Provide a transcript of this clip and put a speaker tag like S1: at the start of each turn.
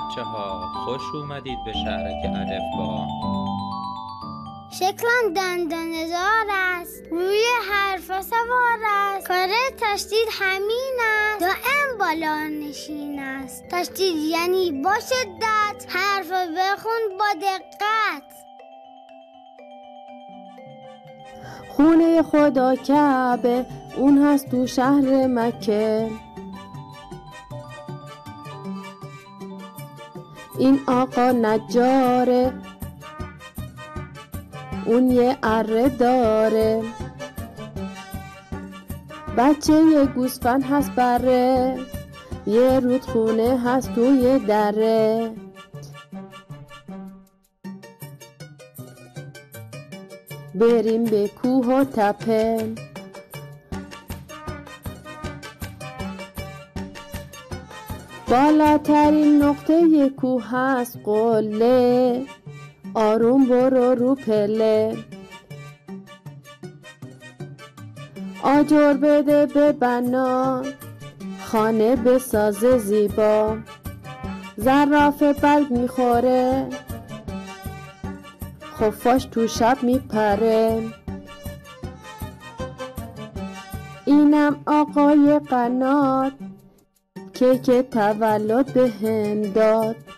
S1: بچه ها، خوش اومدید به شهرک الفبا.
S2: شکلم دندانه‌دار است، روی حرفا سوار است، کار تشدید همین است، دائم بالا نشین است. تشدید یعنی با شدت، حرفا بخون با دقت.
S3: خونه خدا کعبه، اون هست تو شهر مکه. این آقا نجاره، اون یه اره داره. بچه یه گوسفند هست بره، یه رودخونه هست توی دره. بریم به کوه و تپه، بالاترین نقطه کوه هست قله. آروم برو رو پله، آجر بده به بنا، خانه بساز زیبا. زرافه برگ میخوره، خفاش تو شب میپره. اینم آقای قنات، کیک تولد بهم داد.